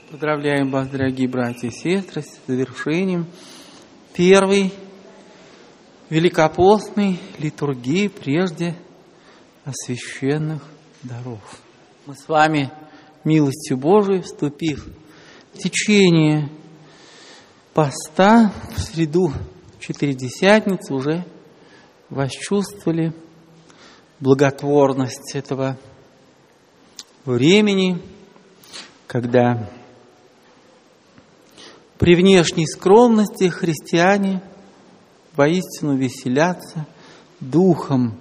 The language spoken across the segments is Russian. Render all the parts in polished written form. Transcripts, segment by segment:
Поздравляем вас, дорогие братья и сестры, с завершением первой великопостной литургии прежде священных даров. Мы с вами, милостью Божией, вступив в течение поста в среду Четыредесятницы, уже восчувствовали благотворность этого времени, когда при внешней скромности христиане воистину веселятся духом,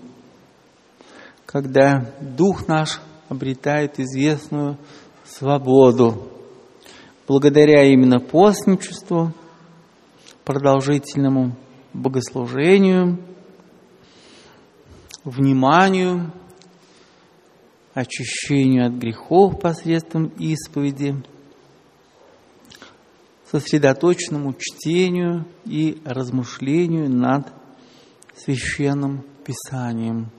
когда дух наш обретает известную свободу, благодаря именно постничеству, продолжительному богослужению, вниманию, очищению от грехов посредством исповеди, сосредоточенному чтению и размышлению над Священным Писанием.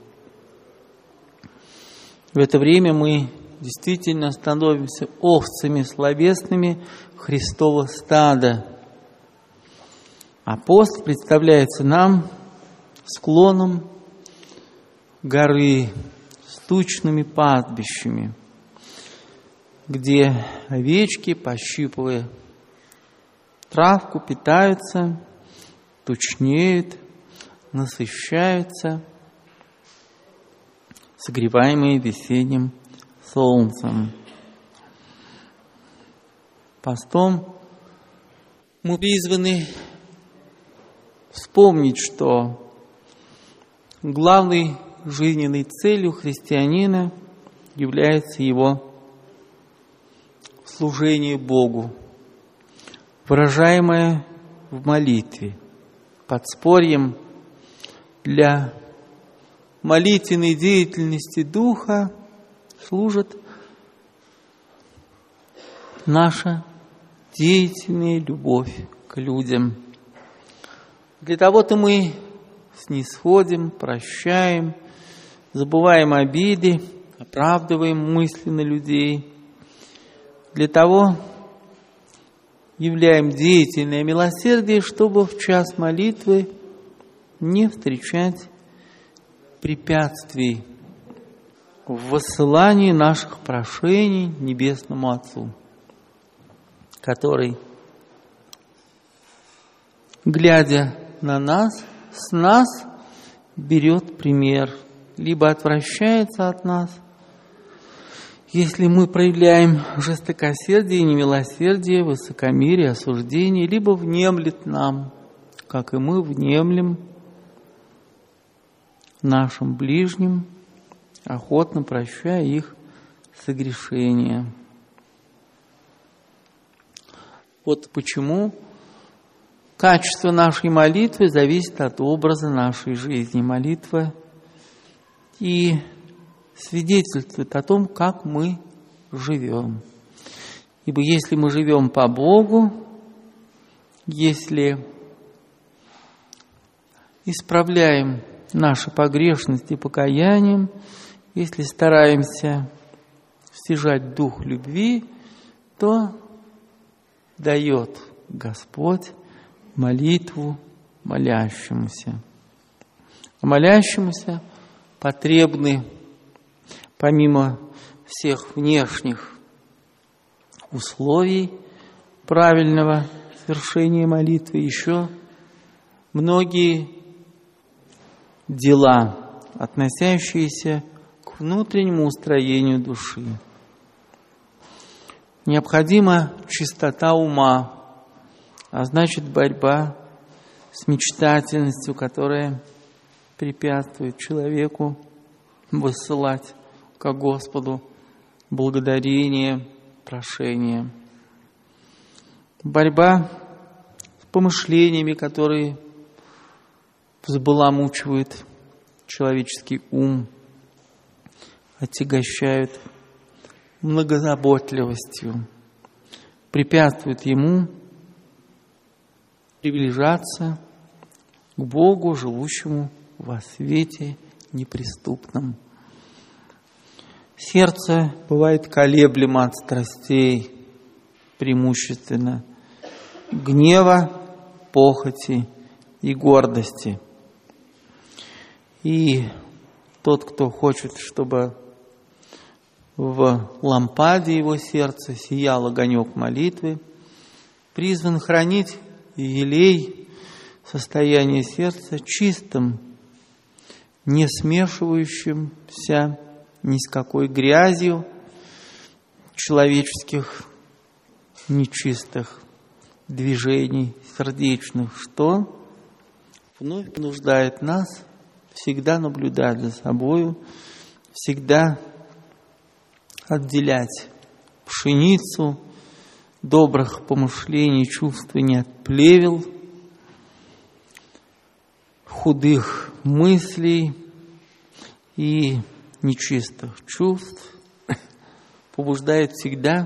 В это время мы действительно становимся овцами словесными Христова стада. А пост представляется нам склоном горы с тучными пастбищами, где овечки, пощипывая травку, питаются, тучнеют, насыщаются, согреваемые весенним солнцем. Постом мы призваны вспомнить, что главной жизненной целью христианина является его служение Богу, выражаемое в молитве. Подспорьем для молитвенной деятельности Духа служит наша деятельная любовь к людям. Для того-то мы снисходим, прощаем, забываем обиды, оправдываем мысленно людей. Для того являем деятельное милосердие, чтобы в час молитвы не встречать препятствий в высылании наших прошений Небесному Отцу, который, глядя на нас, с нас берет пример, либо отвращается от нас, если мы проявляем жестокосердие, немилосердие, высокомерие, осуждение, либо внемлет нам, как и мы внемлем нашим ближним, охотно прощая их согрешения. Вот почему качество нашей молитвы зависит от образа нашей жизни. Молитва и свидетельствует о том, как мы живем. Ибо если мы живем по Богу, если исправляем наши погрешности покаянием, если стараемся стяжать дух любви, то дает Господь молитву молящемуся. А молящемуся потребны, помимо всех внешних условий правильного совершения молитвы, еще многие дела, относящиеся к внутреннему устроению души. Необходима чистота ума, а значит борьба с мечтательностью, которая препятствует человеку высылать ко Господу благодарение, прошение. Борьба с помышлениями, которые взбаламучивают человеческий ум, отягощают многозаботливостью, препятствуют ему приближаться к Богу, живущему во свете неприступном. Сердце бывает колеблемо от страстей, преимущественно гнева, похоти и гордости. И тот, кто хочет, чтобы в лампаде его сердца сиял огонек молитвы, призван хранить и елей состояние сердца чистым, не смешивающимся ни с какой грязью человеческих нечистых движений сердечных, что вновь понуждает нас всегда наблюдать за собою, всегда отделять пшеницу добрых помышлений, чувствований от плевел, худых мыслей и нечистых чувств, побуждает всегда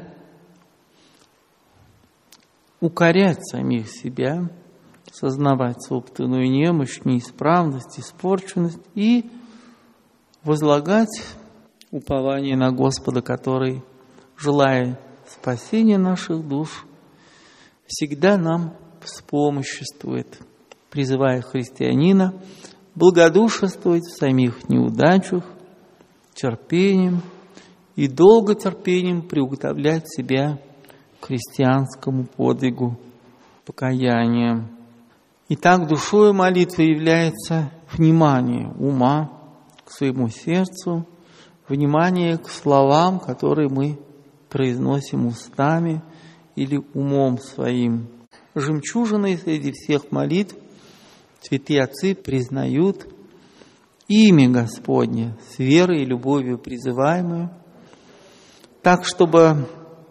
укорять самих себя, сознавать собственную немощь, неисправность, испорченность и возлагать упование на Господа, который, желая спасения наших душ, всегда нам вспомоществует, призывая христианина благодушествовать в самих неудачах, терпением и долготерпением приуготовлять себя к христианскому подвигу покаяния. Итак, душою молитвы является внимание ума к своему сердцу, внимание к словам, которые мы произносим устами или умом своим. Жемчужиной среди всех молитв святые отцы признают имя Господне, с верой и любовью призываемое, так, чтобы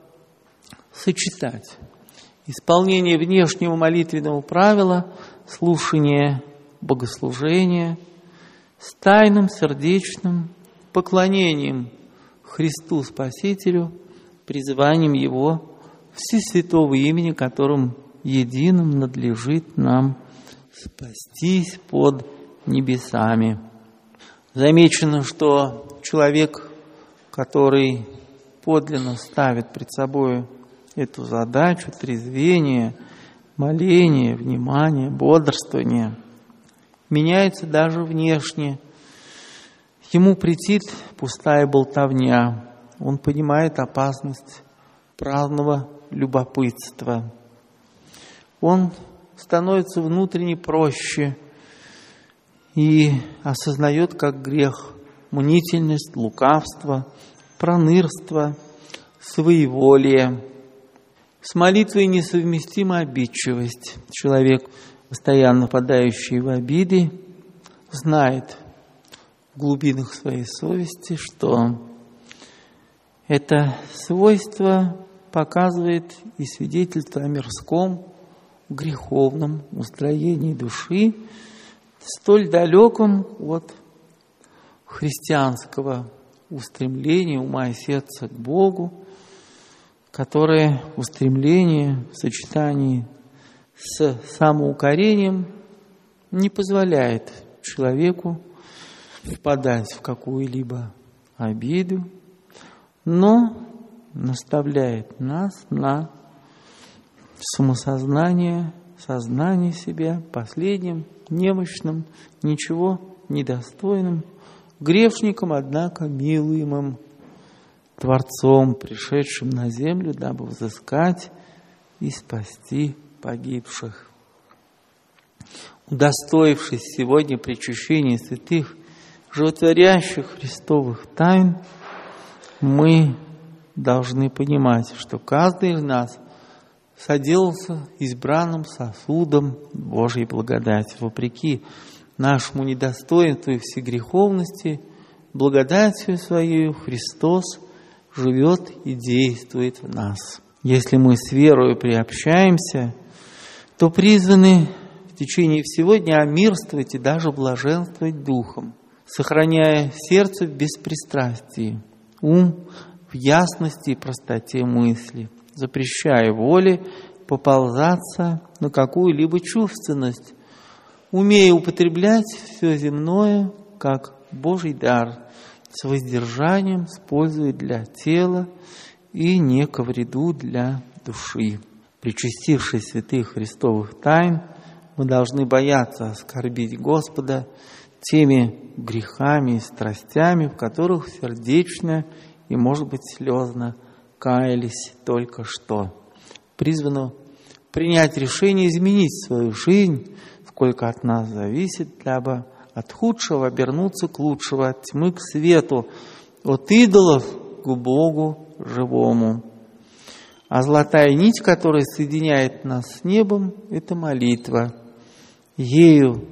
сочетать исполнение внешнего молитвенного правила, слушание богослужения с тайным сердечным поклонением Христу Спасителю, призыванием Его всесвятого имени, которым единым надлежит нам спастись под небесами. Замечено, что человек, который подлинно ставит пред собой эту задачу трезвения, моления, внимания, бодрствования, меняется даже внешне. Ему претит пустая болтовня. Он понимает опасность праздного любопытства. Он становится внутренне проще и осознает как грех мнительность, лукавство, пронырство, своеволие. С молитвой несовместима обидчивость. Человек, постоянно впадающий в обиды, знает в глубинах своей совести, что это свойство показывает и свидетельство о мирском, греховном устроении души, столь далеком от христианского устремления ума и сердца к Богу, которое устремление в сочетании с самоукорением не позволяет человеку впадать в какую-либо обиду, но наставляет нас на самосознание, сознание себя последним, немощным, ничего недостойным, грешником, однако милуемым Творцом, пришедшим на землю, дабы взыскать и спасти погибших. Удостоившись сегодня причащения святых, животворящих Христовых тайн, мы должны понимать, что каждый из нас соделался избранным сосудом Божьей благодати. Вопреки нашему недостоинству и всегреховности, благодатью Своей Христос живет и действует в нас. Если мы с верою приобщаемся, то призваны в течение всего дня мирствовать и даже блаженствовать духом, сохраняя сердце в беспристрастии, ум в ясности и простоте мысли, запрещая воле поползаться на какую-либо чувственность, умея употреблять все земное как Божий дар, с воздержанием, с пользой для тела и не ко вреду для души. Причастившись святых Христовых тайн, мы должны бояться оскорбить Господа теми грехами и страстями, в которых сердечно и, может быть, слезно каялись только что. Призвано принять решение изменить свою жизнь, сколько от нас зависит, дабы от худшего обернуться к лучшему, от тьмы к свету, от идолов к Богу живому. А золотая нить, которая соединяет нас с небом, это молитва. Ею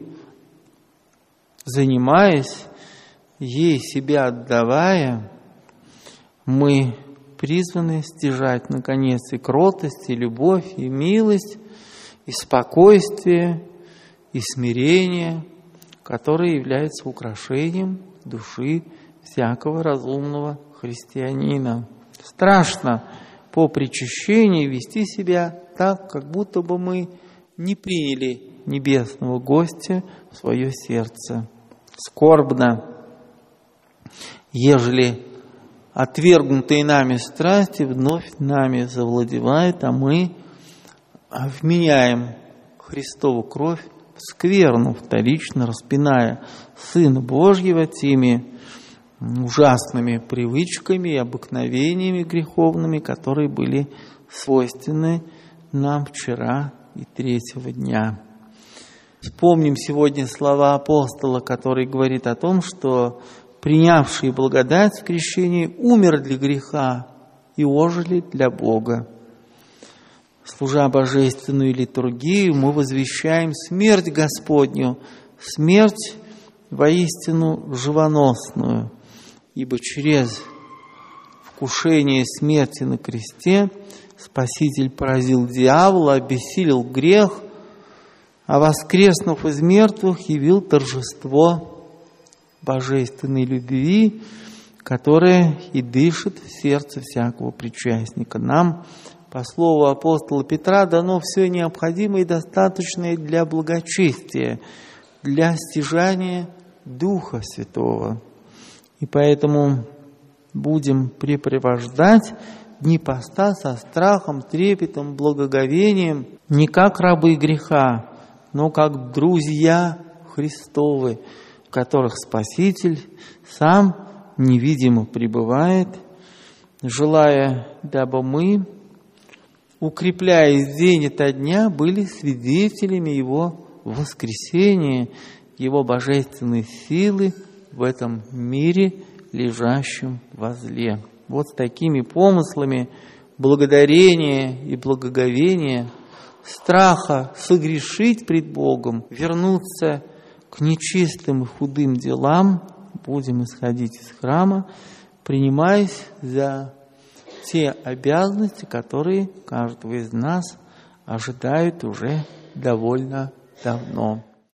занимаясь, ей себя отдавая, мы призваны стяжать, наконец, и кротость, и любовь, и милость, и спокойствие, и смирение, которые являются украшением души всякого разумного христианина. Страшно по причащении вести себя так, как будто бы мы не приняли небесного гостя в свое сердце. Скорбно, ежели отвергнутые нами страсти вновь нами завладевают, а мы вменяем Христову кровь в скверну, вторично распиная Сына Божьего теми ужасными привычками и обыкновениями греховными, которые были свойственны нам вчера и третьего дня. Вспомним сегодня слова апостола, который говорит о том, что принявшие благодать в крещении умер для греха и ожили для Бога. Служа божественную литургию, мы возвещаем смерть Господню, смерть воистину живоносную, ибо через вкушение смерти на кресте Спаситель поразил дьявола, обессилил грех, а воскреснув из мертвых, явил торжество божественной любви, которая и дышит в сердце всякого причастника. Нам, по слову апостола Петра, дано все необходимое и достаточное для благочестия, для стяжания Духа Святого. И поэтому будем препровождать дни поста со страхом, трепетом, благоговением, не как рабы греха, но как друзья Христовы, в которых Спаситель сам невидимо пребывает, желая, дабы мы, укрепляясь день ото дня, были свидетелями Его воскресения, Его божественной силы в этом мире, лежащем возле. Вот с такими помыслами благодарения и благоговения, страха согрешить пред Богом, вернуться к нечистым и худым делам, будем исходить из храма, принимаясь за те обязанности, которые каждого из нас ожидают уже довольно давно.